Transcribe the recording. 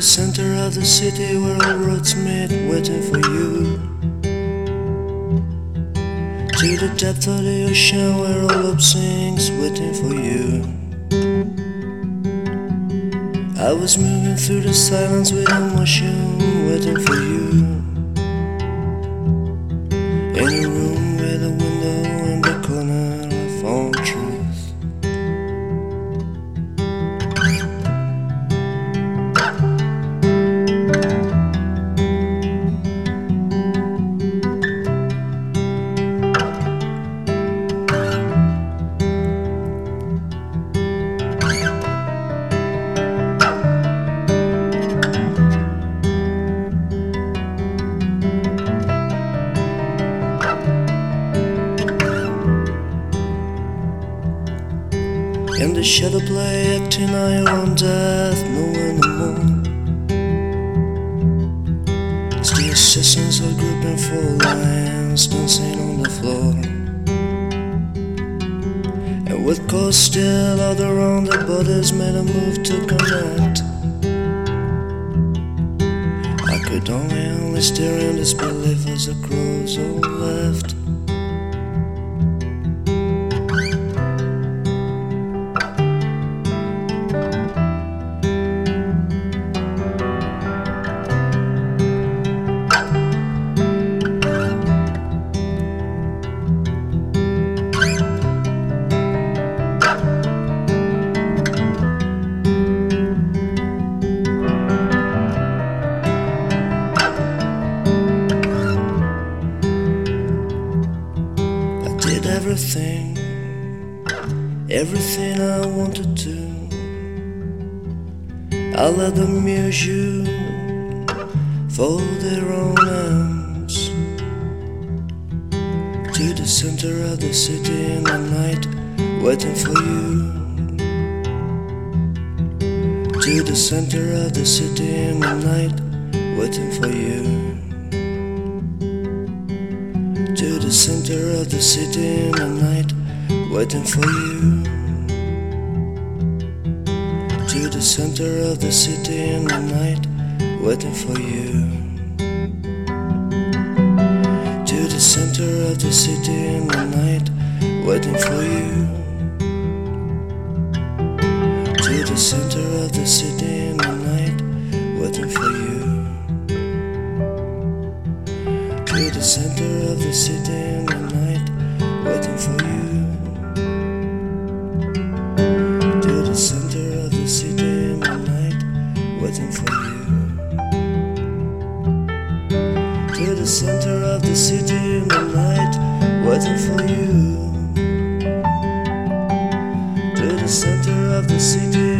center of the city where all roads meet, waiting for you. To the depth of the ocean where all hope sinks, waiting for you. I was moving through the silence with emotion, waiting for you. In a room with a window in the corner, I found truth. In the shadow play, acting on your own death, knowing no more. As the assassins are gripping for lions, dancing on the floor. And with cause still out around, their bodies made a move to connect. I could only stare in disbelief as the crows all left. Everything I wanted to. I let them amuse you, fold their own arms. To the center of the city in the night, waiting for you. To the center of the city in the night, waiting for you. To the center of the city in the night, waiting for you. To the center of the city in the night, waiting for you. To the center of the city in the night, waiting for you. To the center of the city in the night, waiting for you. To the center of the city in the night, waiting for you. To the center of the city in the night, waiting for you. To the center of the city in the night, waiting for you. To the center of the city